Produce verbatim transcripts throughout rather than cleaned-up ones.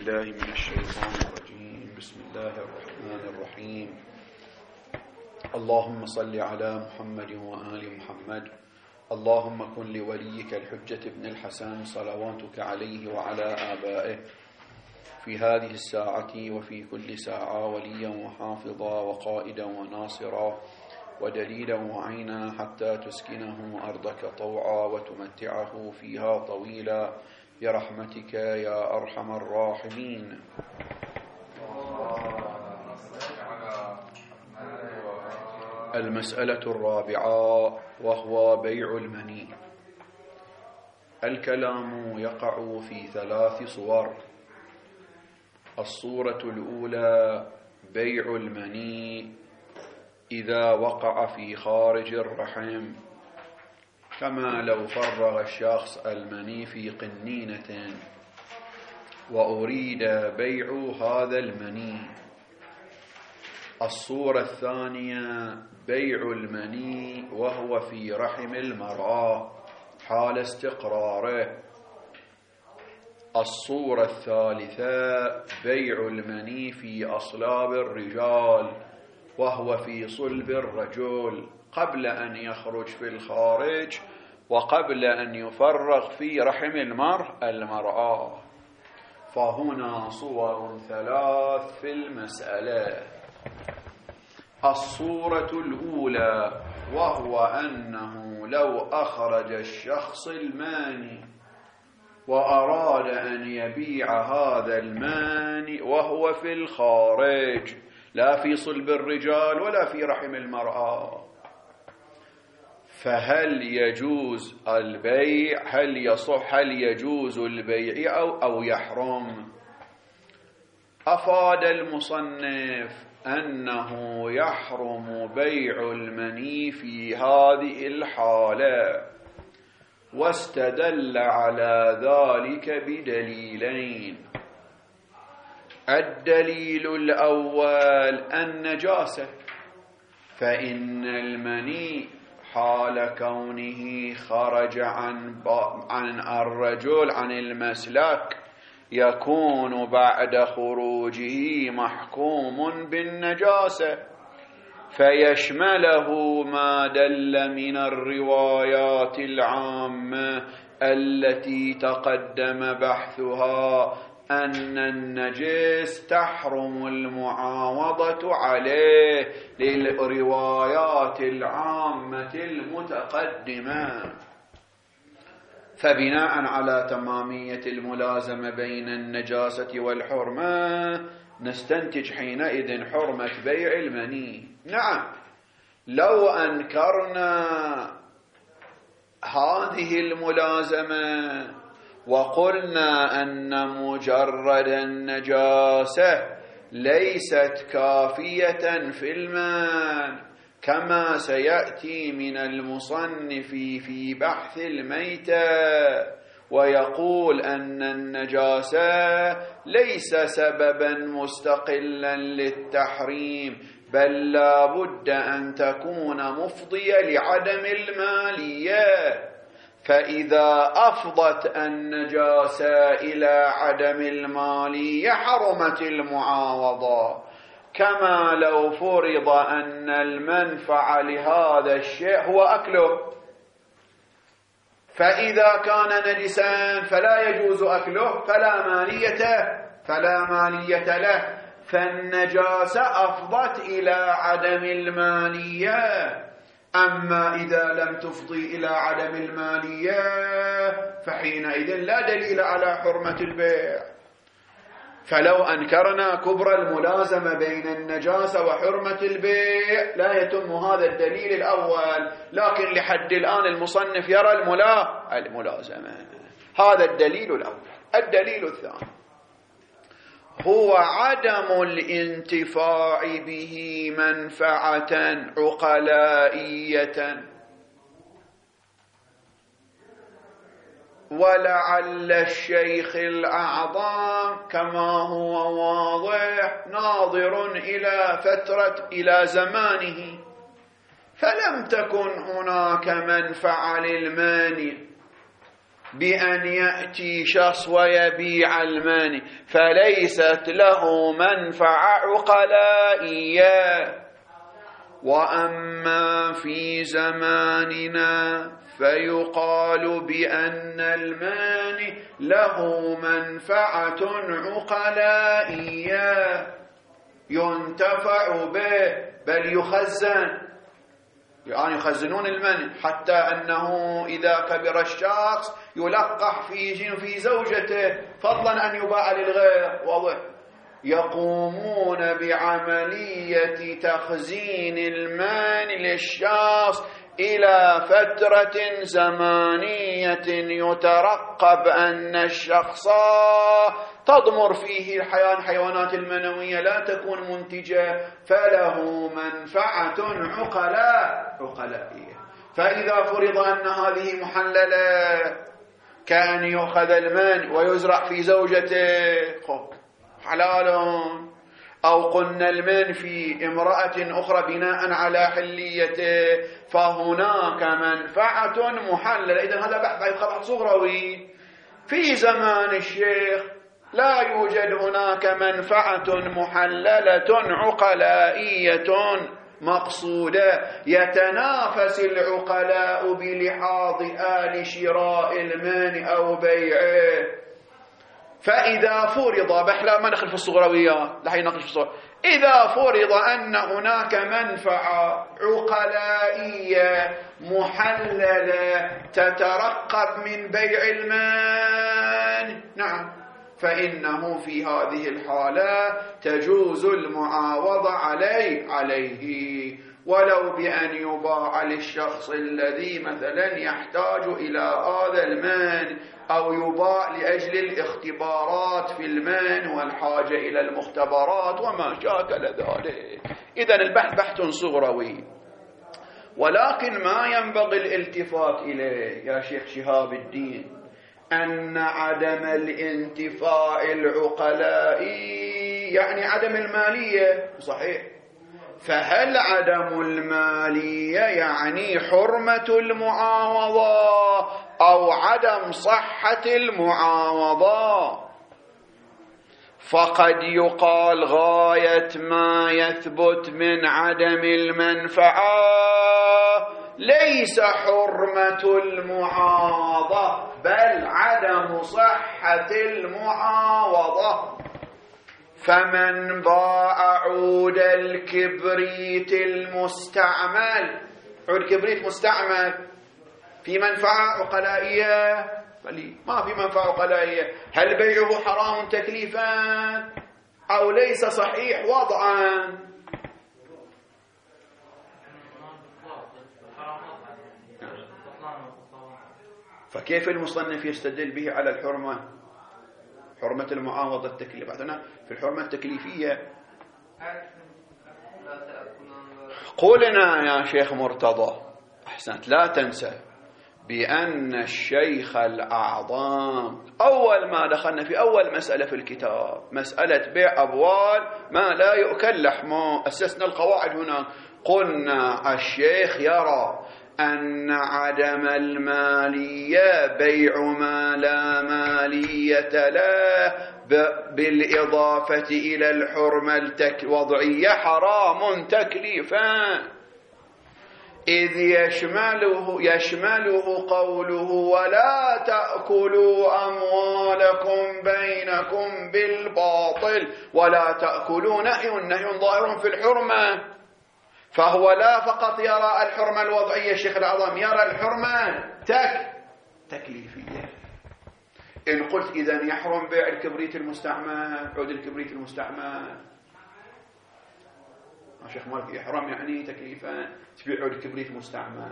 بالله من الشيطان الرجيم. بسم الله الرحمن الرحيم. اللهم صل على محمد وآل محمد. اللهم كن لوليك الحجة ابن الحسن صلواتك عليه وعلى آبائه في هذه الساعة وفي كل ساعة وليا وحافظا وقائدا وناصرا ودليلا وعينا حتى تسكنه أرضك طوعا وتمتعه فيها طويلا برحمتك يا أرحم الراحمين. المسألة الرابعة وهو بيع المني. الكلام يقع في ثلاث صور. الصورة الأولى بيع المني إذا وقع في خارج الرحم، كما لو فرغ الشخص المني في قنينة وأريد بيع هذا المني. الصورة الثانية بيع المني وهو في رحم المرأة حال استقراره. الصورة الثالثة بيع المني في أصلاب الرجال وهو في صلب الرجل قبل أن يخرج في الخارج وقبل أن يفرغ في رحم المرأة. فهنا صور ثلاث في المسألة. الصورة الأولى وهو أنه لو أخرج الشخص الماني وأراد أن يبيع هذا الماني وهو في الخارج لا في صلب الرجال ولا في رحم المرأة، فهل يجوز البيع؟ هل يصح؟ هل يجوز البيع أو, أو يحرم؟ أفاد المصنف أنه يحرم بيع المني في هذه الحالة، واستدل على ذلك بدليلين. الدليل الأول النجاسة، فإن المني حال كونه خرج عن عن الرجل عن المسلك يكون بعد خروجه محكوم بالنجاسة، فيشمله ما دل من الروايات العامة التي تقدم بحثها أن النجس تحرم المعاوضة عليه للروايات العامة المتقدمة. فبناء على تمامية الملازمة بين النجاسة والحرمة نستنتج حينئذ حرمة بيع المني. نعم، لو أنكرنا هذه الملازمة وقلنا أن مجرد النجاسة ليست كافية في المال، كما سيأتي من المصنف في بحث الميتة ويقول أن النجاسة ليس سببا مستقلا للتحريم، بل لا بد أن تكون مفضية لعدم المالية. فإذا أفضت النجاسة إلى عدم المالية حرمت المعاوضة، كما لو فرض أن المنفعة لهذا الشيء هو أكله، فإذا كان نجسا فلا يجوز أكله فلا مالية فلا مالية له، فالنجاسة أفضت إلى عدم المالية. أما إذا لم تفضي إلى عدم المالية فحينئذ لا دليل على حرمة البيع. فلو أنكرنا كبر الملازمة بين النجاسة وحرمة البيع لا يتم هذا الدليل الأول، لكن لحد الآن المصنف يرى الملا الملازمة. هذا الدليل الأول. الدليل الثاني هو عدم الانتفاع به منفعة عقلائية، ولعل الشيخ الأعظم كما هو واضح ناظر إلى فترة إلى زمانه، فلم تكن هناك منفعة للمانع بأن يأتي شخص ويبيع المانع فليست له منفعة عقلائية. وأما في زماننا فيقال بأن المانع له منفعة عقلائية ينتفع به، بل يخزن، يعني يخزنون المنع حتى أنه إذا كبر الشخص يلقح في في زوجته فضلا أن يباع للغير. واضح؟ يقومون بعملية تخزين المال للشخص إلى فترة زمانية يترقب أن الشخص تضمر فيه الحياة الحيوانات المنوية لا تكون منتجة، فله منفعة عقلاء عقلائية. فإذا فرض أن هذه محللة كأن يؤخذ المال ويزرع في زوجته حلال، أو قلنا المن في امرأة أخرى بناء على حليته، فهناك منفعة محللة. إذن هذا بحث بحث صغروي. في زمان الشيخ لا يوجد هناك منفعة محللة عقلائية مقصودة يتنافس العقلاء بلحاظ آل شراء المن أو بيعه. فإذا فرض بحلا ما نخل في الصغرويات لحين نقل في الصغر إذا فرض أن هناك منفعة عقلائية محللة تترقب من بيع المال، نعم، فإنه في هذه الحالة تجوز المعاوضة عليه عليه ولو بأن يباع للشخص الذي مثلا يحتاج إلى هذا المال، أو يباع لأجل الاختبارات في المال والحاجة إلى المختبرات وما شاكل ذلك. إذن البحث بحث صغروي، ولكن ما ينبغي الالتفات إليه يا شيخ شهاب الدين أن عدم الانتفاع العقلائي يعني عدم المالية. صحيح، فهل عدم المالية يعني حرمة المعاوضة أو عدم صحة المعاوضة؟ فقد يقال غاية ما يثبت من عدم المنفعة ليس حرمة المعاوضة بل عدم صحة المعاوضة. فمن باع عود الكبريت المستعمل، عود كبريت مستعمل، في منفعة عقلائية؟ ما في منفعة عقلائية. هل بيعه حرام تكليفا أو ليس صحيح وضعا؟ فكيف المصنف يستدل به على الحرمة، حرمة المعاوضة التكليف؟ عندنا في الحرمة التكليفية قولنا يا شيخ مرتضى أحسنت، لا تنسى بأن الشيخ الأعظم أول ما دخلنا في أول مسألة في الكتاب مسألة بيع أبوال ما لا يؤكل لحمه، أسسنا القواعد هنا، قلنا الشيخ يرى أن عدم المالية بيع ما لا مالية له بالإضافة إلى الحرمة الوضعية حرام تكليفا، إذ يشمله, يشمله قوله ولا تأكلوا أموالكم بينكم بالباطل، ولا تأكلوا نهي نهي ظاهر في الحرمة، فهو لا فقط يرى الحرمة الوضعية الشيخ الأعظم، يرى الحرمة تك تكليفية. إن قلت إذن يحرم بيع الكبريت المستعمل، عود الكبريت المستعمل، الشيخ مالك يحرم يعني تكليفا تبيع عود كبريت مستعمل،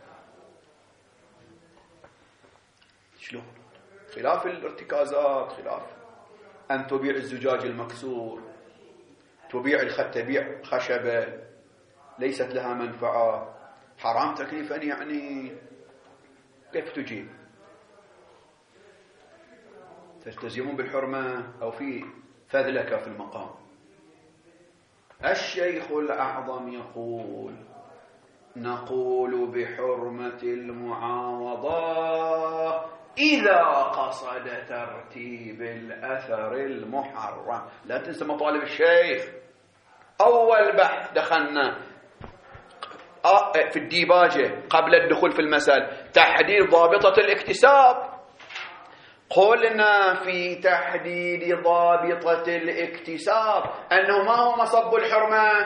شلون؟ خلاف الارتكازات، خلاف أن تبيع الزجاج المكسور، تبيع الخ... تبيع خشبة ليست لها منفعة، حرام تكليفا يعني كيف تجيب؟ تلتزمون بالحرمة أو في فذلك في المقام؟ الشيخ الأعظم يقول نقول بحرمة المعاوضة إذا قصد ترتيب الأثر المحرم. لا تنسى مطالب الشيخ. أول بحث دخلنا في الديباجة قبل الدخول في المسألة تحديد ضابطة الاكتساب. قلنا في تحديد ضابطة الاكتساب أنه ما هو مصب الحرمة؟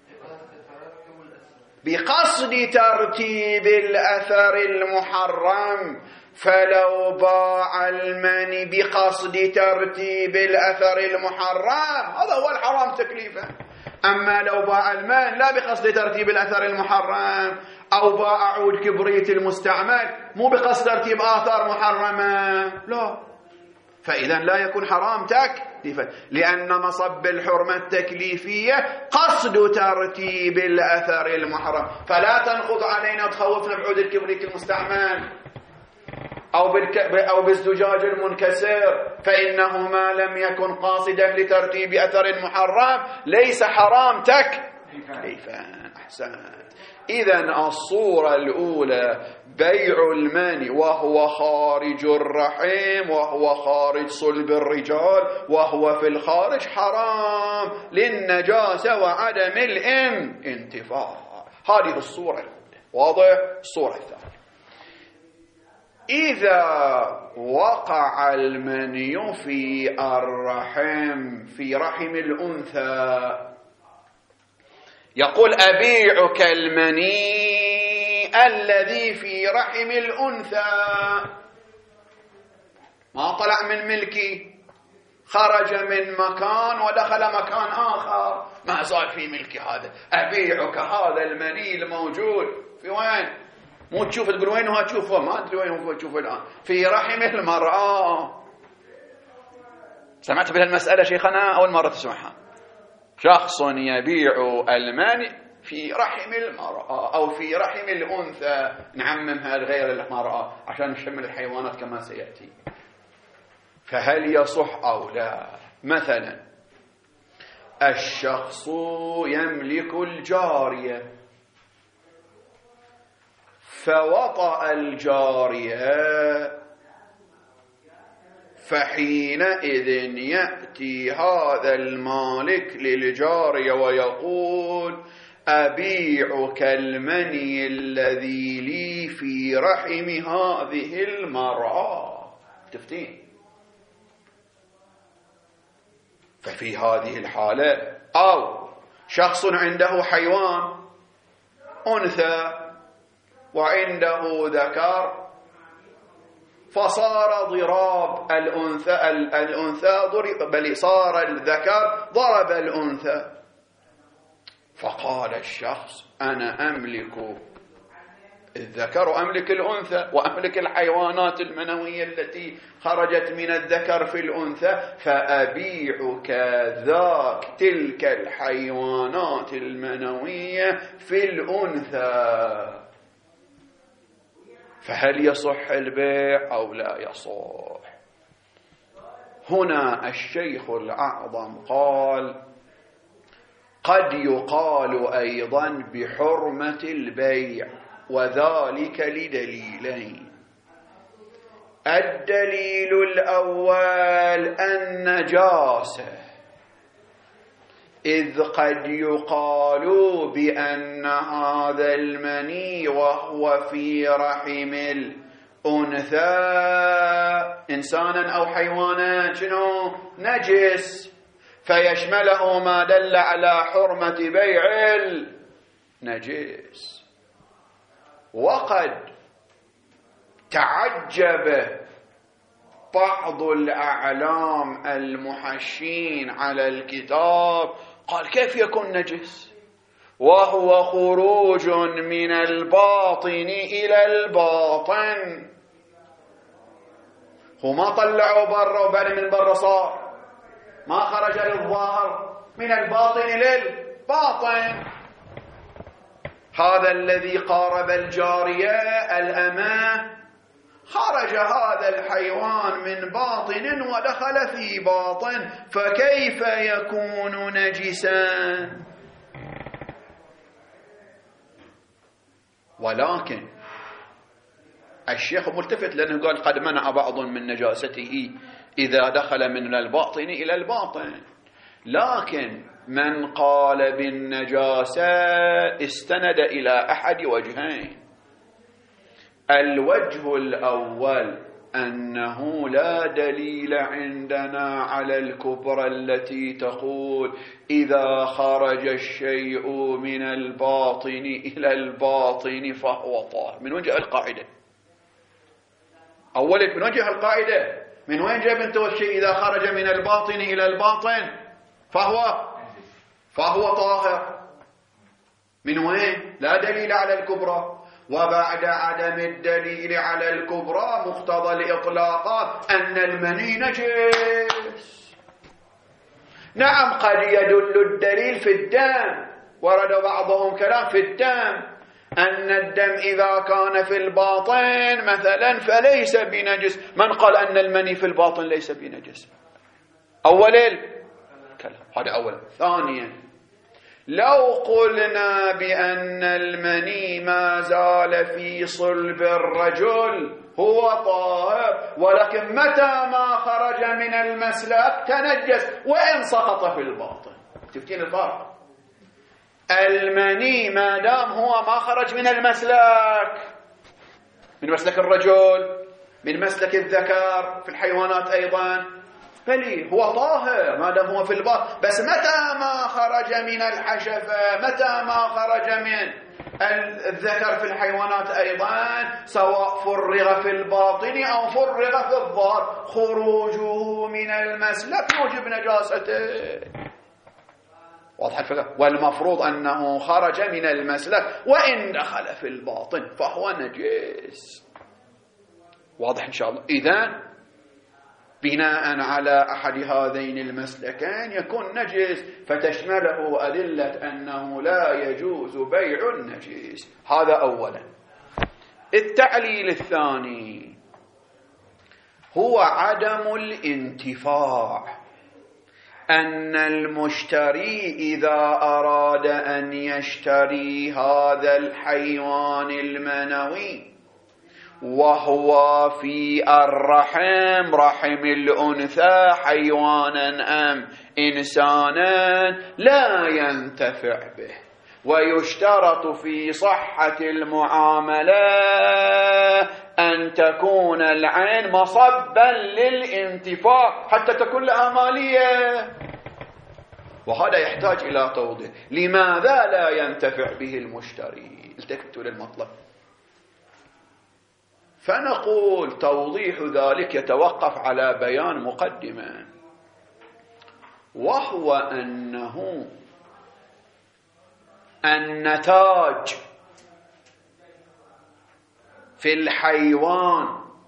بقصد ترتيب الأثر المحرم. فلو باع المني بقصد ترتيب الأثر المحرم هذا هو الحرام تكليفا. أما لو باع المال لا بقصد ترتيب الأثر المحرم أو باع عود كبريت المستعمل مو بقصد ترتيب آثار محرمة لا، فإذا لا يكون حرام تكليفا، لأن مصب الحرمة التكليفية قصد ترتيب الأثر المحرم. فلا تنخض علينا وتخوفنا بعود الكبريت المستعمل أو, أو بالزجاج المنكسر، فإنه ما لم يكن قاصدا لترتيب أثر محرم ليس حرام تكليفا. أحسنت. إذن الصورة الأولى بيع المني وهو خارج الرحم وهو خارج صلب الرجال وهو في الخارج حرام للنجاسة وعدم الانتفاع. هذه الصورة الأولى. واضح؟ الصورة الثانية إذا وقع المني في الرحم في رحم الأنثى يقول أبيعك المني الذي في رحم الأنثى، ما طلع من ملكي، خرج من مكان ودخل مكان آخر، ما صار في ملكي هذا. أبيعك هذا المني الموجود في وين؟ مو تشوف تقول وين هو تشوفه، ما أدري وين هو تشوفه الآن، في رحم المرأة. سمعت بهالمسألة شيخنا أول مرة تسمعها. شخص يبيع الماني في رحم المرأة أو في رحم الأنثى، نعممها لغير المرأة عشان نشمل الحيوانات كما سيأتي. فهل يصح أو لا؟ مثلا الشخص يملك الجارية فوطأ الجارية، فحينئذ يأتي هذا المالك للجارية ويقول أبيعك المني الذي لي في رحم هذه المرأة. تفتين؟ ففي هذه الحالة أو شخص عنده حيوان أنثى وعنده ذكر، فصار ضراب الأنثى الأنثى ضرب، بل صار الذكر ضرب الأنثى. فقال الشخص أنا أملك الذكر وأملك الأنثى وأملك الحيوانات المنوية التي خرجت من الذكر في الأنثى، فأبيعك ذاك تلك الحيوانات المنوية في الأنثى. فهل يصح البيع أو لا يصح؟ هنا الشيخ الأعظم قال قد يقال أيضا بحرمة البيع، وذلك لدليلين. الدليل الأول النجاسة، إذ قد يقال بأن هذا المني وهو في رحم الأنثى إنسانا أو حيوانا شنو؟ نجس، فيشمله ما دل على حرمة بيع النجس. وقد تعجب بعض الأعلام المحشين على الكتاب، قال كيف يكون نجس وهو خروج من الباطن إلى الباطن؟ هو ما طلعوا برا وبعد من برا صار، ما خرج للظاهر، من الباطن للباطن. هذا الذي قارب الجارية الأمة خرج هذا الحيوان من باطن ودخل في باطن، فكيف يكون نجسا؟ ولكن الشيخ ملتفت لأنه قال قد منع بعض من نجاسته إذا دخل من الباطن إلى الباطن، لكن من قال بالنجاسة استند إلى أحد وجهين. الوجه الأول أنه لا دليل عندنا على الكبرى التي تقول إذا خرج الشيء من الباطن إلى الباطن فهو طاهر. من وين جاء القاعدة؟ أولا من وين جاء القاعدة؟ من وين جاء انت الشيء إذا خرج من الباطن إلى الباطن فهو فهو طاهر؟ من وين؟ لا دليل على الكبرى. وبعد عدم الدليل على الكبرى مقتضى الإطلاقات أن المني نجس. نعم قد يدل الدليل في الدم، ورد بعضهم كلام في الدم أن الدم إذا كان في الباطن مثلا فليس بنجس. من قال أن المني في الباطن ليس بنجس؟ أول الكلام هذا أولا. ثانيا لو قلنا بأن المني ما زال في صلب الرجل هو طاهر، ولكن متى ما خرج من المسلك تنجس وإن سقط في الباطن. شفتين الفرق؟ المني ما دام هو ما خرج من المسلك، من مسلك الرجل، من مسلك الذكر في الحيوانات أيضا، بلي هو طاهر ما دام هو في الباطن. بس متى ما خرج من الحشفة، متى ما خرج من الذكر في الحيوانات أيضا، سواء فرغ في الباطن أو فرغ في الظهر، خروجه من المسلك يوجب نجاسته. واضح الفكرة؟ والمفروض أنه خرج من المسلك وإن دخل في الباطن فهو نجس. واضح إن شاء الله؟ إذن بناء على أحد هذين المسلكين يكون نجس، فتشمله أدلة أنه لا يجوز بيع النجس. هذا أولا. التعليل الثاني هو عدم الانتفاع. أن المشتري إذا أراد أن يشتري هذا الحيوان المنوي وهو في الرحم، رحم الأنثى، حيوانا أم إنسانا، لا ينتفع به. ويشترط في صحة المعاملة أن تكون العين مصبا للانتفاع حتى تكون لها مالية. وهذا يحتاج إلى توضيح. لماذا لا ينتفع به المشتري؟ التفتوا للمطلب. فنقول توضيح ذلك يتوقف على بيان مقدمة، وهو أنه النتاج في الحيوان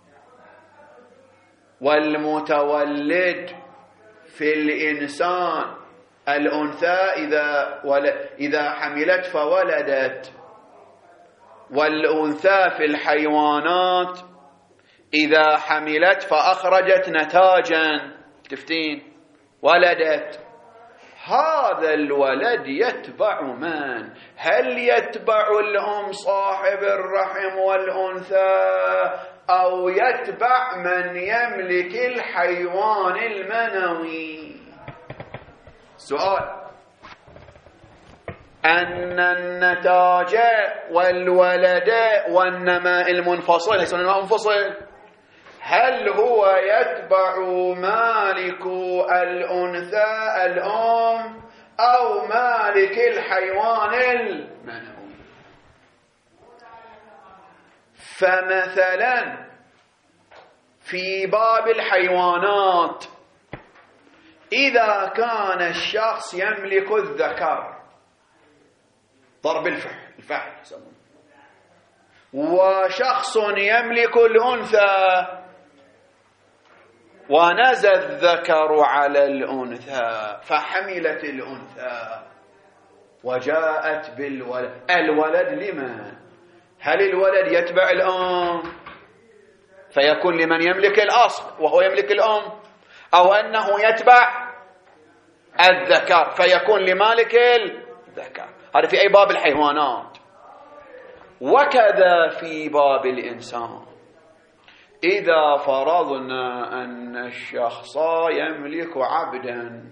والمتولد في الإنسان، الأنثى إذا إذا حملت فولدت، والأنثى في الحيوانات إذا حملت فأخرجت نتاجا، تفتين ولدت، هذا الولد يتبع من؟ هل يتبع الأم صاحب الرحم والأنثى، أو يتبع من يملك الحيوان المنوي؟ سؤال. أن النتاج والولد والنماء المنفصل، ليس النماء منفصل، هل هو يتبع مالك الأنثى الأم أو مالك الحيوان المنوي؟ فمثلا في باب الحيوانات إذا كان الشخص يملك الذكر، ضرب الفحل الفحل يسمونه، وشخص يملك الأنثى، ونزى الذكر على الأنثى فحملت الأنثى وجاءت بالولد، الولد لمن؟ هل الولد يتبع الأم فيكون لمن يملك الأصل وهو يملك الأم، أو أنه يتبع الذكر فيكون لمالك الذكر؟ هذا في أي باب الحيوانات. وكذا في باب الإنسان إذا فرضنا أن الشخص يملك عبدا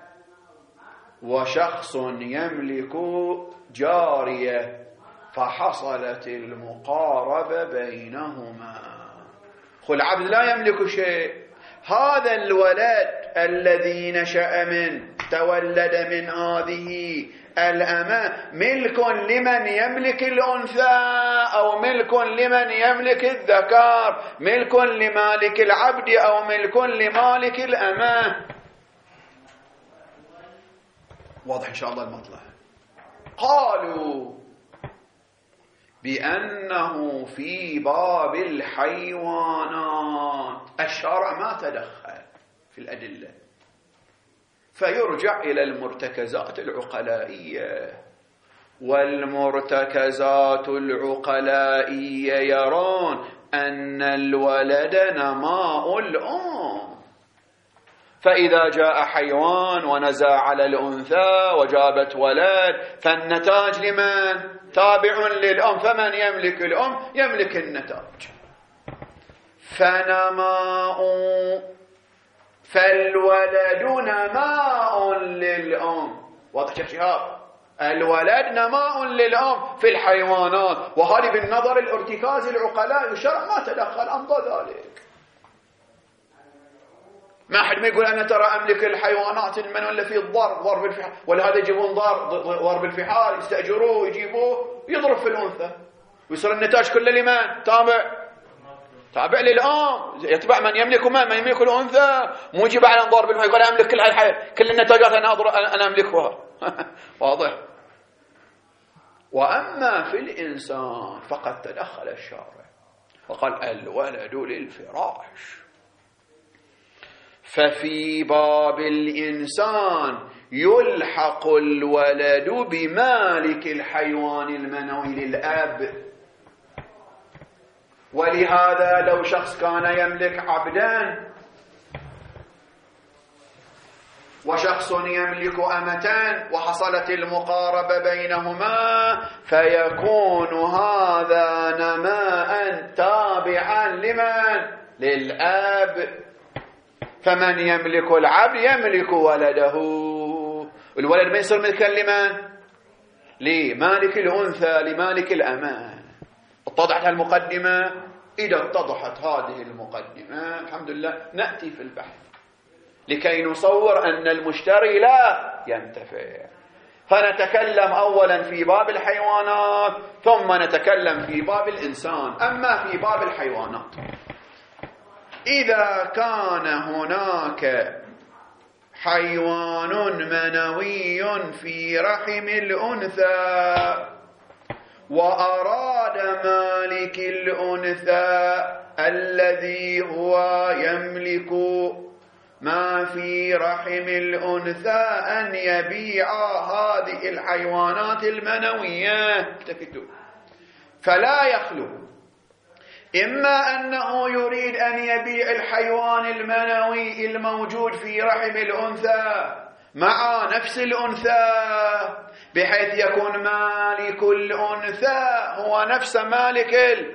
وشخص يملك جارية فحصلت المقاربة بينهما، العبد لا يملك شيء، هذا الولد الذي نشأ من تولد من هذه الأمة ملك لمن يملك الأنثى أو ملك لمن يملك الذكر، ملك لمالك العبد أو ملك لمالك الأمة. واضح إن شاء الله المطلع. قالوا بأنه في باب الحيوانات الشرع ما تدخل في الأدلة، فيرجع إلى المرتكزات العقلائية، والمرتكزات العقلائية يرون أن الولد نماء الأم، فإذا جاء حيوان ونزع على الأنثى وجابت ولد فالنتاج لمن؟ تابع للأم، فمن يملك الأم يملك النتاج. فنماء فالولد نماء للأم. واضح شيخ شهاب؟ الولد نماء للأم في الحيوانات، وهذه بالنظر الارتكاز العقلاء الشرع ما تدخل أمضى ذلك. ما حد ما يقول أنا ترى أملك الحيوانات من ولا في الضرب ضرب الفحال، ولا هذا يجيبون ضرب ضرب الفحال يستأجروه يجيبوه يضرب في الأنثى ويصير النتاج كله لمن؟ تابع تابع للأم، يتبع من يملك من من يملك الأنثى، مو يجيب على ضرب الفحال يقول أملك كل هالحياة كل النتاجات أنا أضرب أنا أملكها. واضح. وأما في الإنسان فقد تدخل الشارع وقال الولد للفراش، ففي باب الإنسان يلحق الولد بمالك الحيوان المنوي للأب. ولهذا لو شخص كان يملك عبدا وشخص يملك أمة وحصلت المقاربة بينهما فيكون هذا نماء تابعا لمن؟ للأب. فمن يملك العبد يملك ولده، الولد ما يصير ملكا لمن؟ لمالك الأنثى لمالك الأمان. اتضحت المقدمة؟ إذا اتضحت هذه المقدمة الحمد لله نأتي في البحث لكي نصور أن المشتري لا ينتفع، فنتكلم أولا في باب الحيوانات ثم نتكلم في باب الإنسان. أما في باب الحيوانات إذا كان هناك حيوان منوي في رحم الأنثى وأراد مالك الأنثى الذي هو يملك ما في رحم الأنثى أن يبيع هذه الحيوانات المنوية، فلا يخلو إما أنه يريد أن يبيع الحيوان المنوي الموجود في رحم الأنثى مع نفس الأنثى بحيث يكون مالك الأنثى هو نفس مالك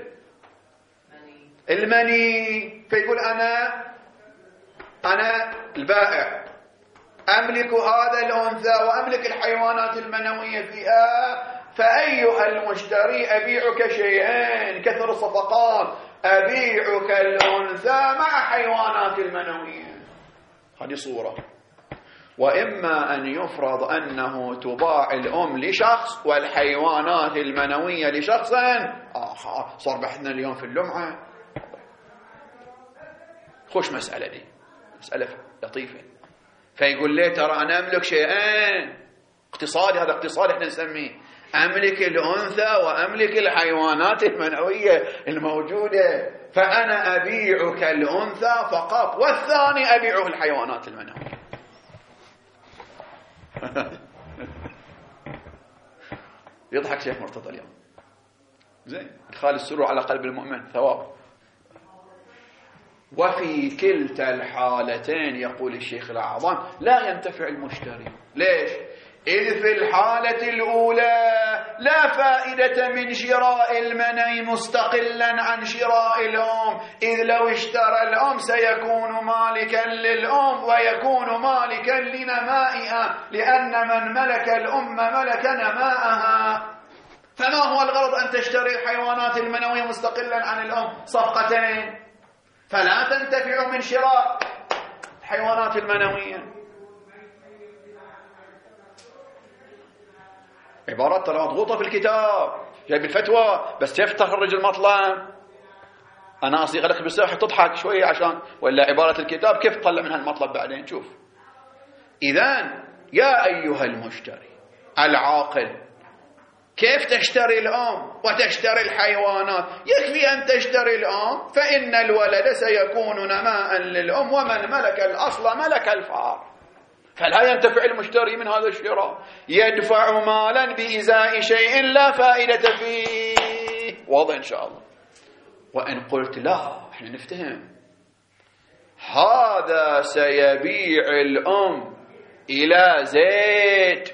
المني، فيقول أنا أنا البائع أملك هذا الأنثى وأملك الحيوانات المنوية فيها، فأيها المشتري أبيعك شيئين كثر الصفقات، أبيعك الأنثى مع حيوانات المنوية. هذه صورة. وإما أن يفرض أنه تباع الأم لشخص والحيوانات المنوية لشخص آخر. صار بحثنا اليوم في اللمعة. خوش مسألة دي، مسألة لطيفة. فيقول لي ترى أنا أملك شيئين اقتصادي، هذا اقتصاد احنا نسميه، أملك الأنثى وأملك الحيوانات المنوية الموجودة، فأنا أبيعك الأنثى فقط والثاني أبيعه الحيوانات المنوية. يضحك شيخ مرتضى اليوم. زين، إدخال السرور على قلب المؤمن ثواب. وفي كلتا الحالتين يقول الشيخ الأعظم لا ينتفع المشتري. ليش؟ إذ في الحالة الأولى لا فائدة من شراء المني مستقلا عن شراء الأم، إذ لو اشترى الأم سيكون مالكا للأم ويكون مالكا لنمائها، لأن من ملك الأم ملك نماءها. فما هو الغرض أن تشتري الحيوانات المنوية مستقلا عن الأم صفقتين؟ فلا تنتفع من شراء الحيوانات المنوية. عبارات ترى مضغوطة في الكتاب، جايب الفتوى بس كيف تخرج المطلب؟ أنا أصيغ لك بالساحة تضحك شوية عشان ولا عبارة الكتاب كيف تطلع منها المطلب بعدين. شوف، إذن يا أيها المشتري العاقل، كيف تشتري الأم وتشتري الحيوانات؟ يكفي أن تشتري الأم، فإن الولد سيكون نماء للأم، ومن ملك الأصل ملك الفار. فلا ينتفع المشتري من هذا الشراء، يدفع مالا بإزاء شيء لا فائدة فيه. واضح إن شاء الله. وإن قلت لا، احنا نفتهم هذا سيبيع الأم إلى زيد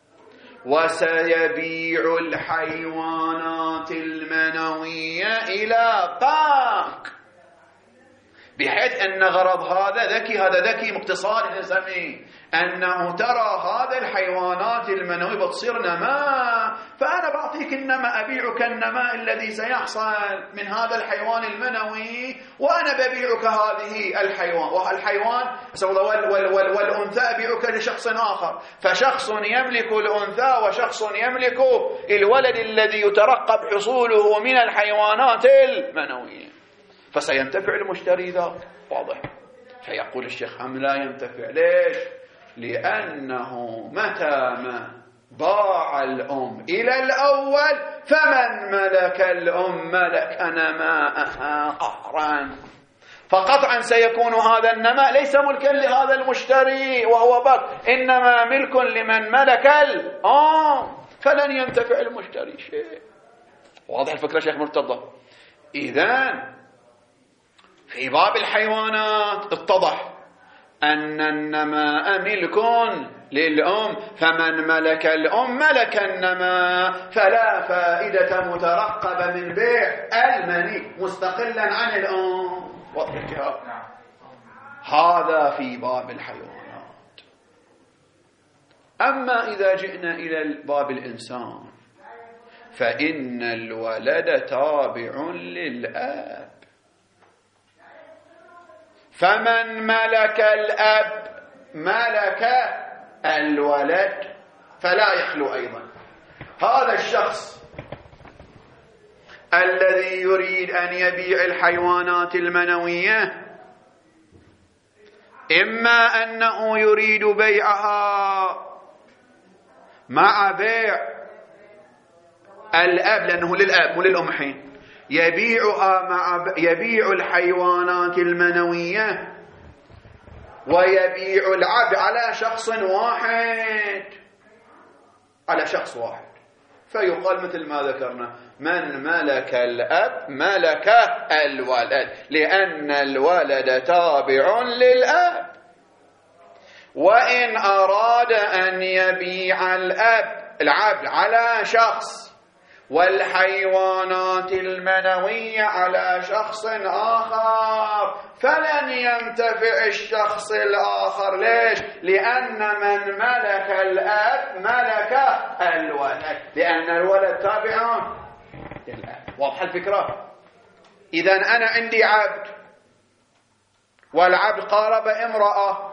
وسيبيع الحيوانات المنوية إلى باك، بحيث أن غرض هذا ذكي، هذا ذكي مقتصادي نسميه، أنه ترى هذا الحيوانات المنوية بتصير نماء، فأنا بعطيك النماء، أبيعك النماء الذي سيحصل من هذا الحيوان المنوي، وأنا ببيعك هذه الحيوان، والحيوان وال وال وال والأنثى أبيعك لشخص آخر، فشخص يملك الأنثى وشخص يملك الولد الذي يترقب حصوله من الحيوانات المنوية، فسينتفع المشتري ذاك. واضح. فيقول الشيخ هم لا ينتفع. ليش؟ لأنه متى ما باع الأم إلى الأول فمن ملك الأم ملك نماءها قهرا، فقطعا سيكون هذا النماء ليس ملكا لهذا المشتري وهو بك، إنما ملك لمن ملك الأم، فلن ينتفع المشتري شيء. واضح الفكرة شيخ مرتضى؟ إذن في باب الحيوانات اتضح أن النماء ملك للأم، فمن ملك الأم ملك النماء، فلا فائدة مترقبة من بيع المني مستقلا عن الأم. واضح؟ هذا في باب الحيوانات. أما إذا جئنا إلى باب الإنسان فإن الولد تابع للأب، فمن ملك الأب ملك الولد، فلا يخلو أيضا هذا الشخص الذي يريد أن يبيع الحيوانات المنوية، إما أنه يريد بيعها مع بيع الأب لأنه للأب وللأم حين، يبيعها مع يبيع الحيوانات المنوية ويبيع العبد على شخص واحد، على شخص واحد، فيقال مثل ما ذكرنا من ملك الأب ملك الولد، لأن الولد تابع للأب. وإن أراد أن يبيع الأب العبد على شخص والحيوانات المنوية على شخص آخر فلن ينتفع الشخص الآخر. ليش؟ لأن من ملك الأب ملك الولد، لأن الولد تابع للأب. واضح الفكرة؟ إذن أنا عندي عبد والعبد قارب امرأة،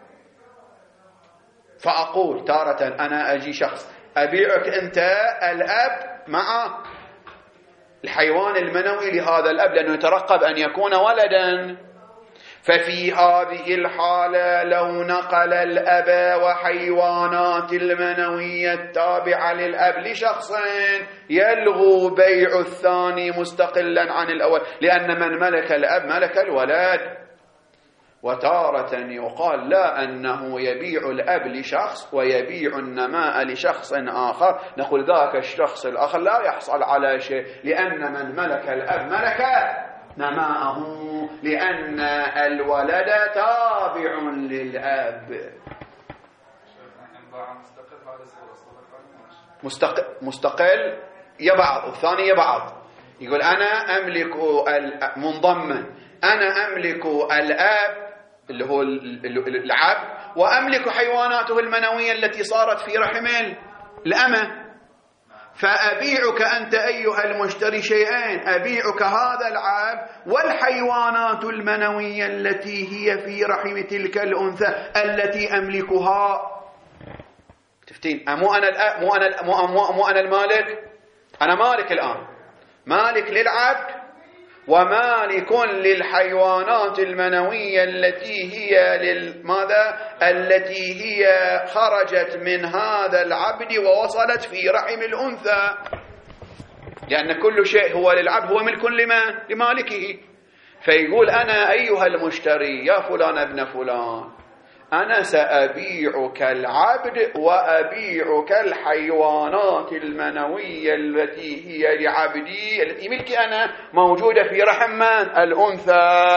فأقول تارة أنا أجي شخص أبيعك أنت الأب مع الحيوان المنوي لهذا الأب لأنه يترقب أن يكون ولدا، ففي هذه الحالة لو نقل الأب وحيوانات المنوية التابعة للأب لشخص يلغو بيع الثاني مستقلا عن الأول، لأن من ملك الأب ملك الولد. وتارة يقال لا، أنه يبيع الأب لشخص ويبيع النماء لشخص آخر، نقول ذاك الشخص الآخر لا يحصل على شيء، لأن من ملك الأب ملك نماءه، لأن الولد تابع للأب. مستقل, مستقل يبعض، والثاني يبعض. يقول أنا أملك منضما، أنا أملك الآب اللي هو العبد، وأملك حيواناته المنوية التي صارت في رحم الأمة، فأبيعك أنت أيها المشتري شيئين، أبيعك هذا العبد والحيوانات المنوية التي هي في رحم تلك الأنثى التي أملكها. تفتين مو أنا مو أنا مو, مو, مو أنا المالك، أنا مالك الآن، مالك للعبد ومالك للحيوانات المنوية التي هي للماذا التي هي خرجت من هذا العبد ووصلت في رحم الأنثى، لأن كل شيء هو للعبد هو ملك لما لمالكه. فيقول أنا أيها المشتري يا فلان ابن فلان، أنا سأبيعك العبد وأبيعك الحيوانات المنوية التي هي لعبدي التي ملكي أنا موجودة في رحم من؟ الأنثى.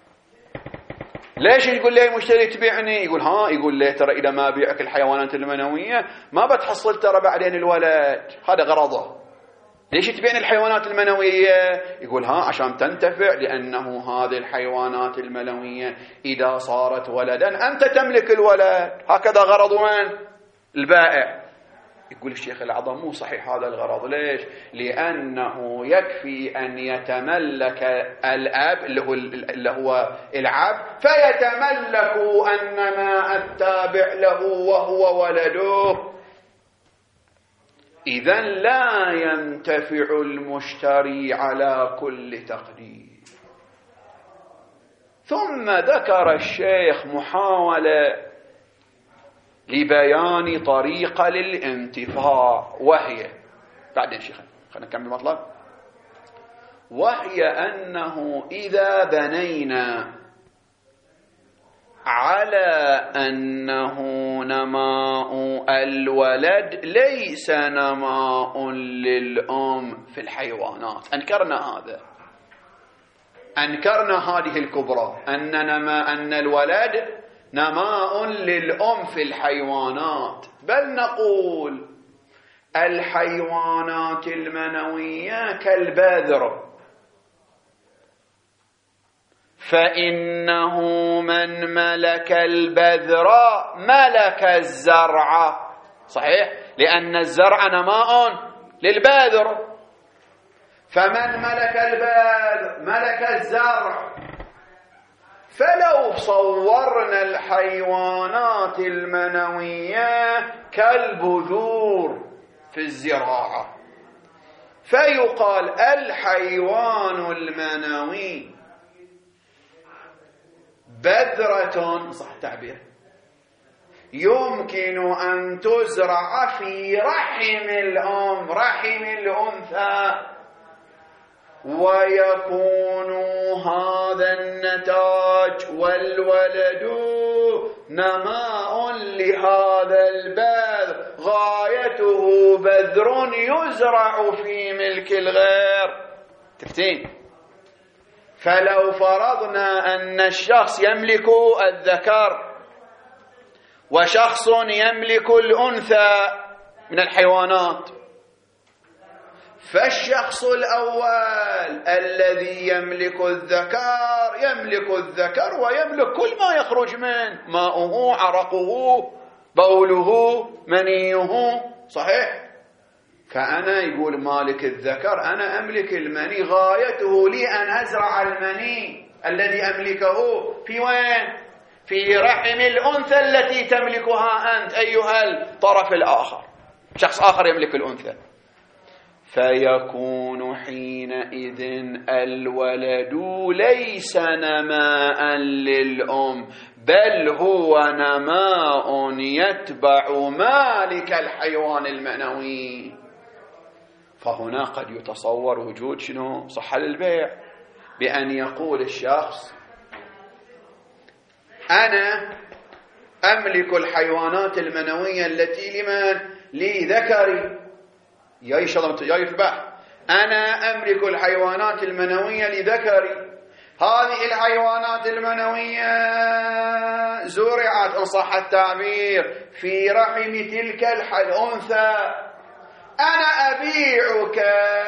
ليش يقول لي المشتري تبيعني؟ يقول ها يقول لي ترى إذا ما بيعك الحيوانات المنوية ما بتحصل ترى بعدين الولد، هذا غرضه. ليش تبيعني الحيوانات المنوية؟ يقول ها عشان تنتفع، لأنه هذه الحيوانات المنوية إذا صارت ولدا أنت تملك الولد، هكذا غرض من؟ البائع. يقول الشيخ الأعظم مو صحيح هذا الغرض. ليش؟ لأنه يكفي أن يتملك الأب اللي هو, اللي هو العبد، فيتملك أنما التابع له وهو ولده. إذن لا ينتفع المشتري على كل تقدير. ثم ذكر الشيخ محاولة لبيان طريقة للانتفاع، وهي بعدين شيخ خلينا نكمل المطلب، وهي أنه إذا بنينا على أنه نماء الولد ليس نماء للأم في الحيوانات، أنكرنا هذا، أنكرنا هذه الكبرى، أن نما أن الولد نماء للأم في الحيوانات، بل نقول الحيوانات المنوية كالبذر، فإنه من ملك البذر ملك الزرع، صحيح؟ لأن الزرع نماء للبذر، فمن ملك البذر ملك الزرع. فلو صورنا الحيوانات المنوية كالبذور في الزراعة، فيقال الحيوان المنوي بذرة، صح التعبير، يمكن أن تزرع في رحم الأم، رحم الأنثى، ويكون هذا النتاج والولد نماء لهذا البذر، غايته بذر يزرع في ملك الغير. تفتين؟ فلو فرضنا أن الشخص يملك الذكر وشخص يملك الأنثى من الحيوانات، فالشخص الأول الذي يملك الذكر يملك الذكر ويملك كل ما يخرج منه، ماؤه، عرقه، بوله، منيه، صحيح؟ فأنا يقول مالك الذكر أنا أملك المني، غايته لي أن أزرع المني الذي أملكه في وين؟ في رحم الأنثى التي تملكها أنت أيها الطرف الآخر، شخص آخر يملك الأنثى. فيكون حينئذ الولد ليس نماء للأم، بل هو نماء يتبع مالك الحيوان المنوي. فهنا قد يتصور وجود شنو؟ صحة للبيع، بأن يقول الشخص أنا أملك الحيوانات المنوية التي لمن؟ لذكري، يا شلون جاي في البحث، أنا أملك الحيوانات المنوية لذكري، هذه الحيوانات المنوية زرعت إن صح التعبير في رحم تلك الأنثى. أنا أبيعك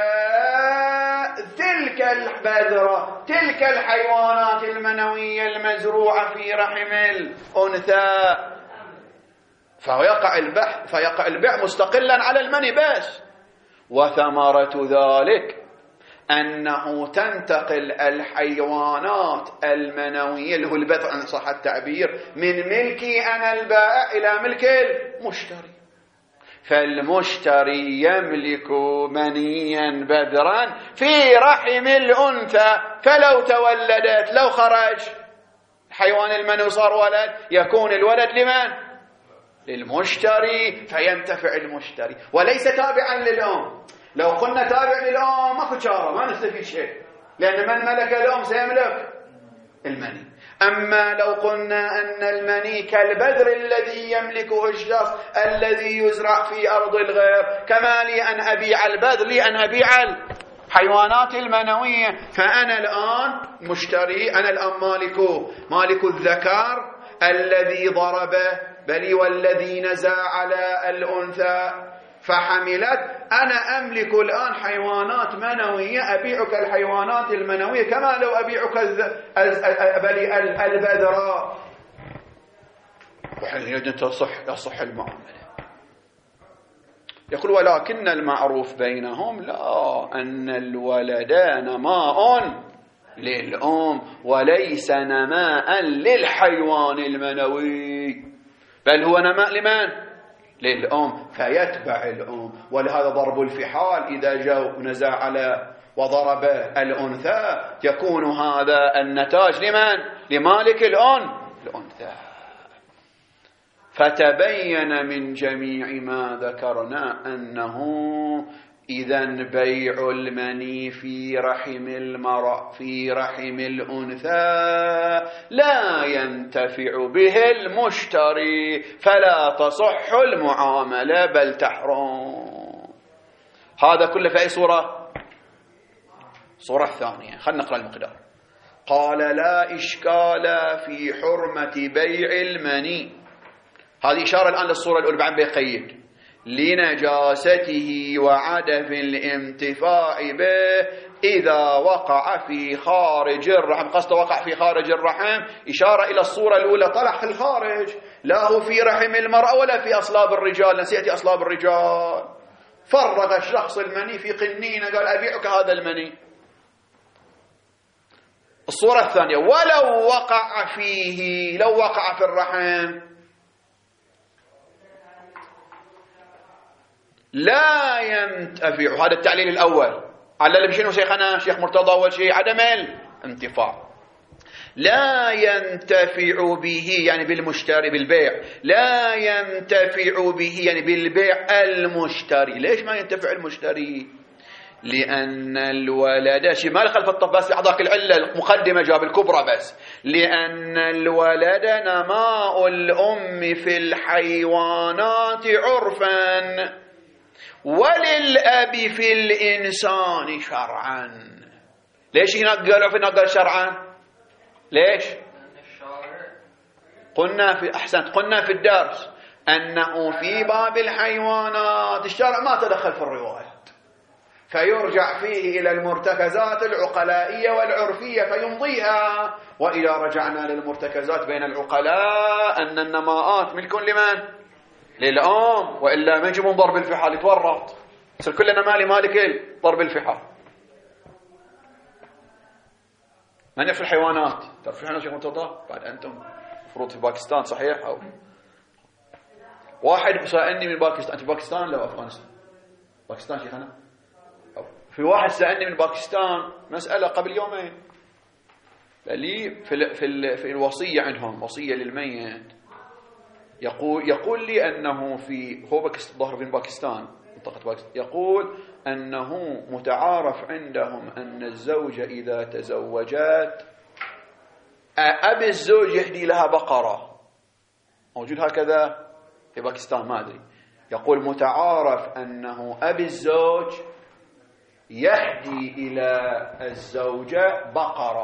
تلك البذرة، تلك الحيوانات المنوية المزروعة في رحم الأنثى، فيقع البيع فيقع البيع مستقلا على المني بس. وثمرة ذلك أنه تنتقل الحيوانات المنوية اللي هو البذر إن صح التعبير من ملكي أنا البائع إلى ملك المشتري. فالمشتري يملك منيا بذرا في رحم الأنثى، فلو تولدت لو خرج حيوان المنوي صار ولد يكون الولد لمن؟ للمشتري، فينتفع المشتري وليس تابعا للأم. لو قلنا تابع للأم ماكو شارة ما نستفيد شيء، لأن من ملك الأم سيملك المني. أما لو قلنا أن المني كالبذر الذي يملكه الشخص الذي يزرع في أرض الغير، كما لي أن أبيع البذر لي أن أبيع الحيوانات المنوية. فأنا الآن مشتري، أنا الآن مالك مالك الذكر الذي ضرب بل والذي نزع على الأنثى فحملت. أنا أملك الآن حيوانات منوية، أبيعك الحيوانات المنوية كما لو أبيعك البذراء. وحينئذ تصح يصح المعاملة. يقول ولكن المعروف بينهم لا أن الولد نماء للأم وليس نماء للحيوان المنوي، بل هو نماء لمن؟ للأم، فيتبع الأم. ولهذا ضرب الفحال إذا جاء نزع على وضرب الأنثى يكون هذا النتاج لمن؟ لمالك الأم الأنثى. فتبين من جميع ما ذكرنا أنه إذن بيع المني في رحم المرأة في رحم الأنثى لا ينتفع به المشتري، فلا تصح المعاملة بل تحرم. هذا كله في أي صورة؟ صورة ثانية. خلنا نقرأ المقدار. قال لا إشكال في حرمة بيع المني. هذه إشارة الآن للصورة الأولى، بعد بيقيد لنجاسته وعدم الانتفاع به إذا وقع في خارج الرحم. قصد وقع في خارج الرحم إشارة إلى الصورة الأولى، طلع في الخارج، لا هو في رحم المرأة ولا في أصلاب الرجال. نسيتي أصلاب الرجال، فرغ الشخص المني في قنينة قال أبيعك هذا المني. الصورة الثانية ولو وقع فيه، لو وقع في الرحم لا ينتفع. هذا التعليل الأول علل بشنو شيخنا شيخ مرتضى؟ أول شيء عدم الانتفاع. لا ينتفع به يعني بالمشتري بالبيع، لا ينتفع به يعني بالبيع المشتري. ليش ما ينتفع المشتري؟ لأن الولد شيء ما خلف الطب، بس أعطاك العلة المقدمة جاب الكبرى بس. لأن الولد نماء الأم في الحيوانات عرفا وللأب في الإنسان شرعا. ليش هنا قالوا في نقل شرعا؟ ليش؟ قلنا في أحسنت قلنا في الدرس أنه في باب الحيوانات الشرع ما تدخل في الروايات، فيرجع فيه إلى المرتكزات العقلائية والعرفية فيمضيها. وإذا رجعنا للمرتكزات بين العقلاء أن النماءات ملك لمن؟ للأم، وإلا ما يجي من ضرب الفحال يتورط يصير كلنا مالي مالك ضرب الفحال. من يعرف الحيوانات؟ تعرف الحيوانات شيخ مرتضى؟ بعد أنتم مفروض في باكستان صحيح؟ أو واحد سألني من باكستان. أنت باكستان لو أفغانستان؟ باكستان شيخنا؟ أو في واحد سألني من باكستان مسألة قبل يومين، لي في في في الوصية عندهم وصية للميت، يقول يقول لي أنه في هو ظهر بين باكستان منطقة باكستان، يقول أنه متعارف عندهم أن الزوجة إذا تزوجت أب الزوج يهدي لها بقرة. موجود هكذا في باكستان ما أدري. يقول متعارف أنه أب الزوج يهدي إلى الزوجة بقرة،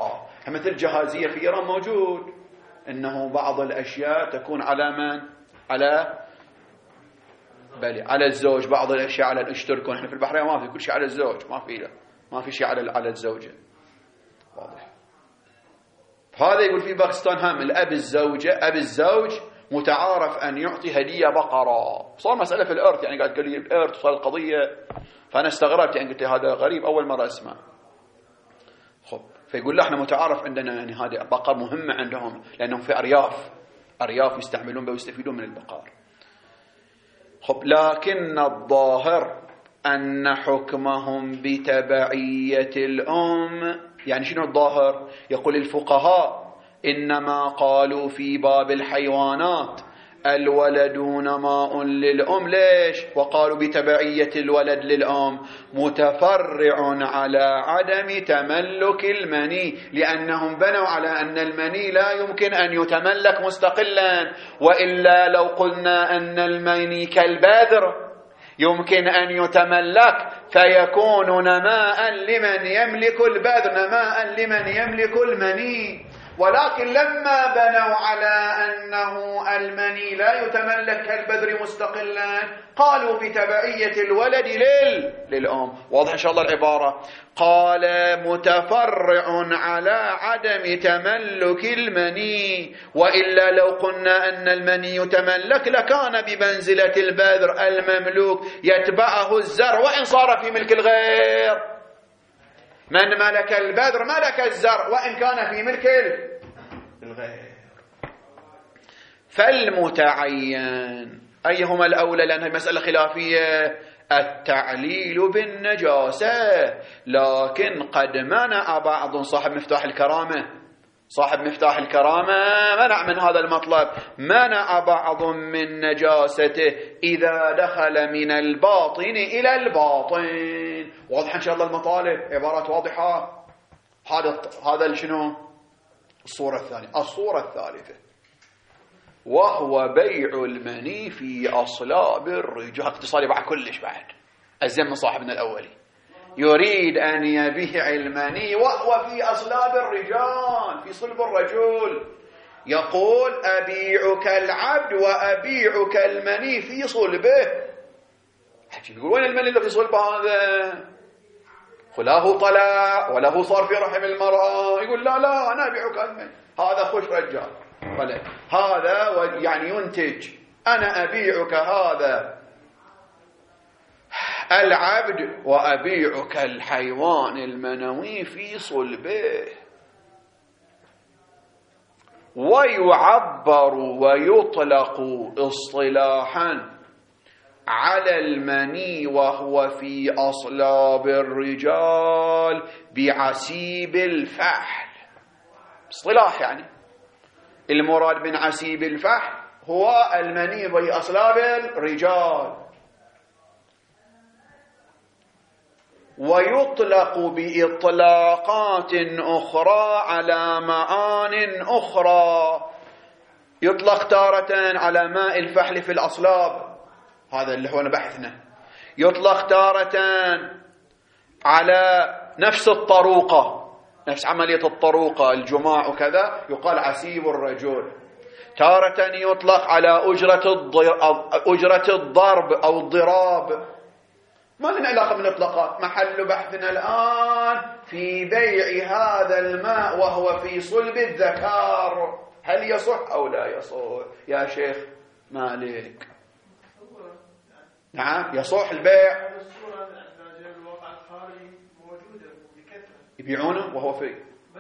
مثل الجهازية في إيران موجود، إنه بعض الأشياء تكون على من؟ على بلي على الزوج، بعض الأشياء على الاشتركون. إحنا في البحرين ما في كل شيء على الزوج، ما في له ما في شيء على على الزوجة. واضح. هذا يقول في باكستان هم الأب الزوجة أب الزوج متعارف أن يعطي هدية بقرة. صار مسألة في الإرث، يعني قاعد تقول لي الإرث صار القضية، فأنا استغربت يعني قلت هذا غريب أول مرة أسمع. خب فيقول له احنا متعارف عندنا يعني هذه بقر مهمة عندهم لأنهم في أرياف أرياف يستعملون ويستفيدون من البقر. خب لكن الظاهر أن حكمهم بتبعية الأم. يعني شنو الظاهر؟ يقول الفقهاء إنما قالوا في باب الحيوانات الولد نماء للأم. ليش؟ وقالوا بتبعية الولد للأم متفرع على عدم تملك المني، لأنهم بنوا على أن المني لا يمكن أن يتملك مستقلا، وإلا لو قلنا أن المني كالبذر يمكن أن يتملك فيكون نماء لمن يملك البذر، نماء لمن يملك المني. ولكن لما بنوا على أنه المني لا يتملك كالبذر مستقلا قالوا بتبعية الولد لل... للأم. واضح إن شاء الله العبارة؟ قال متفرع على عدم تملك المني، وإلا لو قلنا أن المني يتملك لكان بمنزلة البذر المملوك يتبعه الزر وإن صار في ملك الغير. من ملك البذر ملك الزر وإن كان في ملك الغير. فالمتعين أيهما الأولى؟ لأنها مسألة خلافية. التعليل بالنجاسة، لكن قد منع بعض صاحب مفتاح الكرامة صاحب مفتاح الكرامة منع من هذا المطلب، منع بعض من نجاسته إذا دخل من الباطن إلى الباطن. واضح إن شاء الله المطالب، عبارات واضحة. هذا هذا شنو؟ الصورة الثانية. الصورة الثالثة وهو بيع المني في أصلاب الرجال. اقتصادي بعد كلش بعد أزم من صاحبنا الأولي، يريد أن يبيع المني وهو في أصلاب الرجال، في صلب الرجل. يقول أبيعك العبد وأبيعك المني في صلبه. يقول وين المني اللي في صلبه هذا؟ له طلع وله صار في رحم المرأة. يقول لا لا أنا أبيعك المني. هذا خش رجال، هذا يعني ينتج. أنا أبيعك هذا العبد وأبيعك الحيوان المنوي في صلبه. ويعبر ويطلق اصطلاحا على المني وهو في أصلاب الرجال بعسيب الفحل. اصطلاح يعني المراد من عسيب الفحل هو المني في أصلاب الرجال. ويطلق بإطلاقات أخرى على معان أخرى. يطلق تارة على ماء الفحل في الأصلاب، هذا اللي هو بحثنا. يطلق تارة على نفس الطروقة، نفس عملية الطروقة الجماع وكذا، يقال عسيب الرجل. تارة يطلق على أجرة أجرة الضرب أو الضراب. ما لنا علاقة بالإطلاقات. محل بحثنا الآن في بيع هذا الماء وهو في صلب الذكر، هل يصح أو لا يصح يا شيخ مالك؟ نعم يصح البيع. يبيعونه وهو في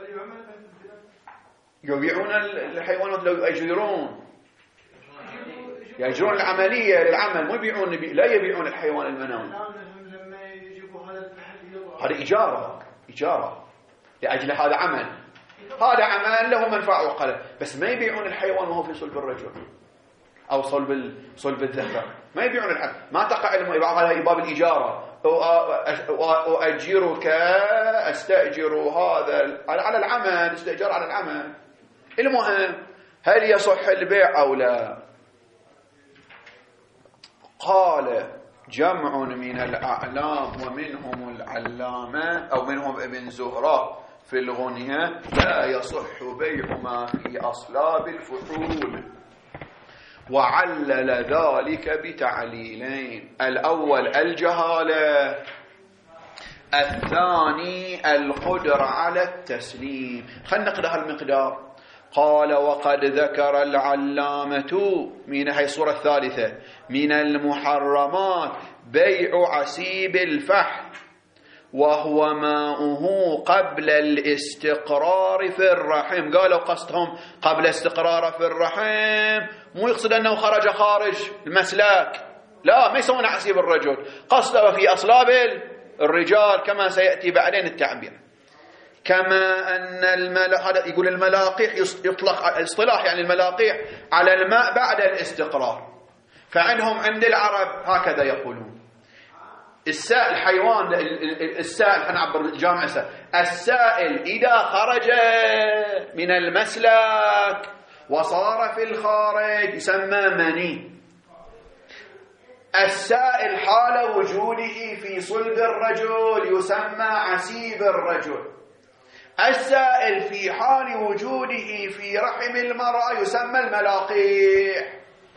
يبيعون الحيوانات، لو يأجرون يأجرون العملية للعمل، مو يبيعون لا يبيعون الحيوان المنوي. هذا إجارة إجارة لأجل هذا عمل، هذا عمل له منفعة وقلة، بس ما يبيعون الحيوان وهو في صلب الرجل أو صلب صلب الذكر. ما يبيعون الحيوان، ما تقع هذا باب الإجارة. وأجرك أستأجر هذا على العمل، استئجار على العمل. المهم هل يصح البيع أو لا؟ قال جمع من الأعلام ومنهم العلامة أو منهم ابن زهرة في الغنية لا يصح بيع ما في أصلاب الفحول. وعلل ذلك بتعليلين: الأول الجهالة، الثاني القدرة على التسليم. خلنا نقرأ المقدار. قال: وقد ذكر العلامة من هي الصورة الثالثة من المحرمات بيع عسيب الفحل، وهو ماؤه قبل الاستقرار في الرحم. قالوا قصدهم قبل استقراره في الرحم، مو يقصد أنه خرج خارج المسلاك، لا، ما يسوون عسيب الرجل، قصده في أصلاب الرجال كما سيأتي بعدين التعبير. كما أن الملا... هذا يقول الملاقيح يطلق الاصطلاح يعني الملاقيح على الماء بعد الاستقرار، فعندهم عند العرب هكذا يقولون: السائل حيوان السائل، حنعبر الجامع السائل. السائل إذا خرج من المسلك وصار في الخارج يسمى مني. السائل حال وجوده في صلب الرجل يسمى عسيب الرجل. السائل في حال وجوده في رحم المرأة يسمى الملاقيح.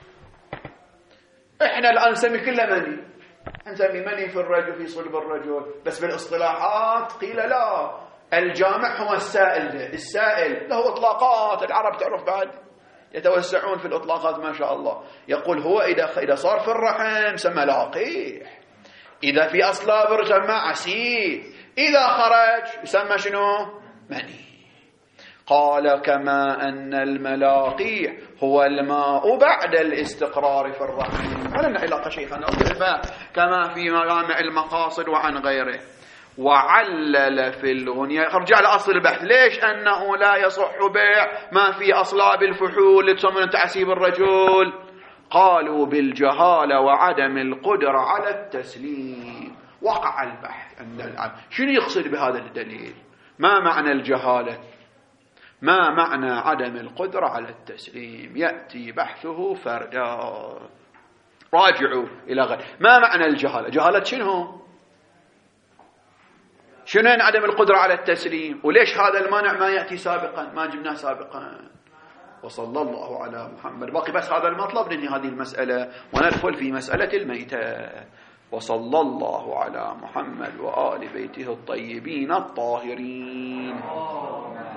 احنا الآن نسمي كله مني، نسمي مني في الرجل في صلب الرجل، بس بالاصطلاحات قيل لا، الجامع هو السائل. ده السائل له اطلاقات، العرب تعرف بعد يتوسعون في الاطلاقات ما شاء الله. يقول هو اذا اذا صار في الرحم سمى لاقيح، اذا في اصلاب الرجل سمى عسيب، اذا خرج يسمى شنو؟ مني. قال: كما أن الملاقيح هو الماء بعد الاستقرار في الرحم. ما لنا علاقة شيخنا كما في مجامع المقاصد وعن غيره. وعلل في الغنية، رجع لأصل البحث، ليش أنه لا يصح بيع ما في أصلاب الفحول لتسمون تعسيب الرجل؟ قالوا: بالجهالة وعدم القدرة على التسليم. وقع البحث أن العلم شنو يقصد بهذا الدليل؟ ما معنى الجهالة؟ ما معنى عدم القدرة على التسليم؟ يأتي بحثه فردا. راجعوا إلى غير. ما معنى الجهالة؟ جهالة شنو؟ شنو عدم القدرة على التسليم؟ وليش هذا المانع ما يأتي سابقا، ما جبناه سابقا؟ وصلى الله على محمد. باقي بس هذا المطلب ننهي هذه المسألة وندخل في مسألة الميتة. وصلى الله على محمد وآل بيته الطيبين الطاهرين.